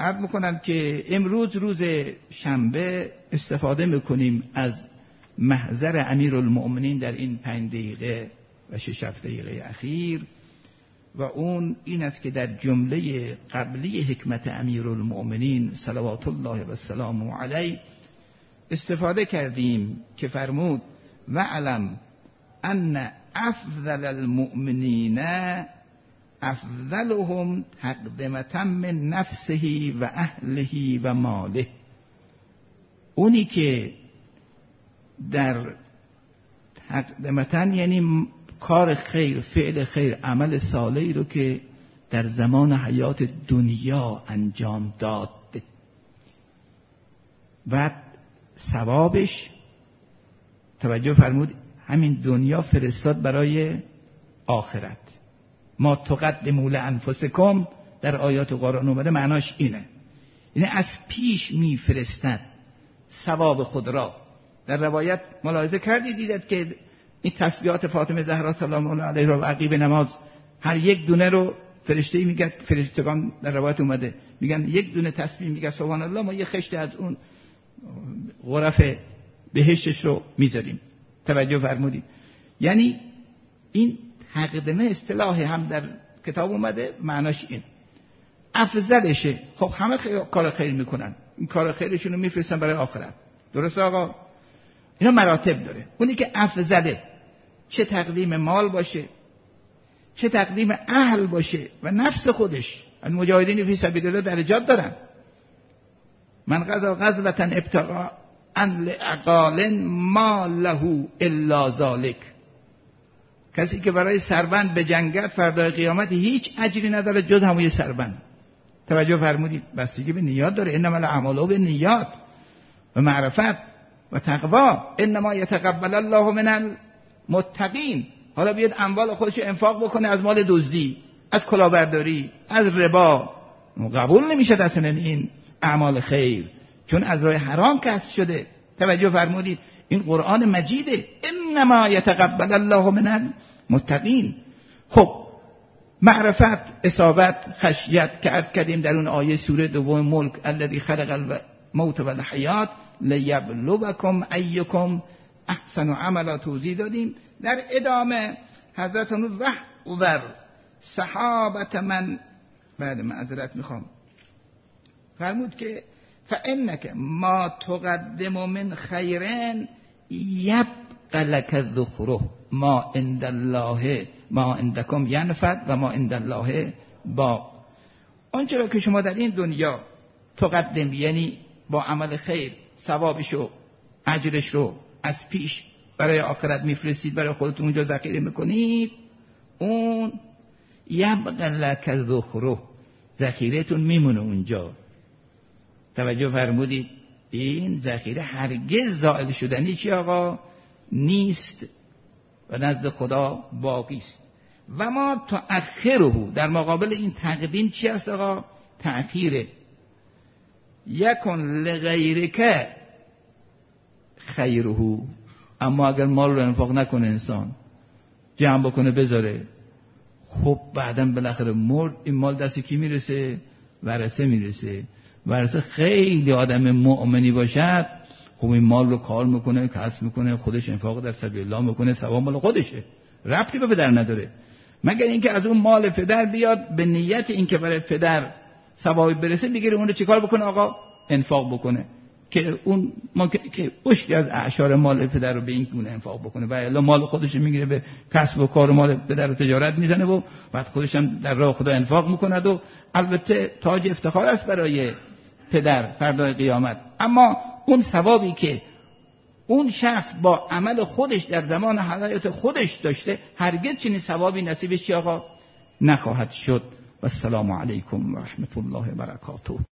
عرض میکنم که امروز روز شنبه استفاده میکنیم از محضر امیرالمؤمنین در این 5 دقیقه و 6 دقیقه اخیر، و اون این است که در جمله قبلی حکمت امیرالمؤمنین صلوات الله و سلامه علیه استفاده کردیم که فرمود وعلم ان افضل المؤمنین افضلهم تقدمة من نفسه و اهله و ماله. اونی که در تقدمتن یعنی کار خیر، فعل خیر، عمل صالحی رو که در زمان حیات دنیا انجام داد و ثوابش توجه فرمود همین دنیا فرستاد برای آخرت. ما تقدموا لانفسکم در آیات قرآن اومده، معناش اینه، یعنی از پیش میفرستد ثواب خود را. در روایت ملاحظه کردید دیدید که این تسبیحات فاطمه زهرا سلام الله علیها و عقیب نماز هر یک دونه رو فرشته میگه، فرشتگان در روایت اومده میگن یک دونه تسبیح میگه سبحان الله، ما یه خشت از اون غرف بهشتش رو میذاریم. توجه فرمودید؟ یعنی این تقدمه اصطلاح هم در کتاب اومده، معناش این افضلشه. خب همه کار خیر میکنن، این کار خیرشون رو میفرستن برای آخرت. درست آقا؟ اینا مراتب داره. اونی که افضله، چه تقدیم مال باشه، چه تقدیم اهل باشه و نفس خودش. المجاهدین فی سبیل الله درجات دارن. من غزا غزوة ابتغاء لعقال ما له الا ذلک. کسی که برای سربند به جنگت فردای قیامت هیچ اجری نداره جز همون سربند. توجه فرمودید؟ بستگی به نیات داره. انما الاعمال بالنیات و معرفت و تقوا. انما یتقبل الله من المتقین. حالا بیاد اموال خودش انفاق بکنه از مال دزدی، از کلاهبرداری، از ربا، قبول نمیشه اصلا این اعمال خیر، چون از راه حرام کسب شده. توجه فرمودید؟ این قرآن مجیده. انما یتقبل الله من المتقین. خب معرفت، اصابت، خشیت که عرض کردیم در اون آیه سوره دوم ملک الذی خلق الموت و الحیات لیبلوکم ایکم احسن عملا توضیح دادیم. در ادامه حضرت وحور صحابت من بعد معذرت میخوام فرمود که فانک ما تقدم من خیرن یبقى لک ذخره ما عند الله ما عندکم ینفد و ما عند الله باق. آنچه را که شما در این دنیا تقدم یعنی با عمل خیر ثوابش و اجرش رو از پیش برای آخرت میفرستید، برای خودتون اونجا ذخیره میکنید، اون یبقى لک ذخره، ذخیرهتون میمونه اونجا. توجه فرمودید؟ این ذخیره هرگز زائل شدنی چی آقا نیست و نزد خدا باقی است. و ما تأخره، در مقابل این تقدیم چی است آقا؟ تأخیره. یکن لغیرک خیره. اما اگر مال رو انفاق نکنه انسان، جمع بکنه بذاره، خب بعداً بالاخره مرد، این مال دست کی میرسه؟ ورثه میرسه. ورثه خیلی آدم مؤمنی باشد، خب این مال رو کار میکنه، کسب میکنه، خودش انفاق در سبیل الله میکنه، ثواب مال خودشه، ربطی به پدر نداره. مگر اینکه از اون مال پدر بیاد به نیت اینکه برای پدر ثوابی برسه، بگیره اون رو چیکار بکنه آقا؟ انفاق بکنه، که اون که عشری از اعشار مال پدر رو به این گونه انفاق بکنه و الا مال خودش میگیره به کسب و کار مال پدر رو تجارت میزنه و بعد خودش هم در راه خدا انفاق میکنه و البته تاج افتخار است برای پدر فردای قیامت. اما اون ثوابی که اون شخص با عمل خودش در زمان حیات خودش داشته، هرگز چنین ثوابی نصیبش چی آقا نخواهد شد. و السلام علیکم و رحمت الله و برکاته.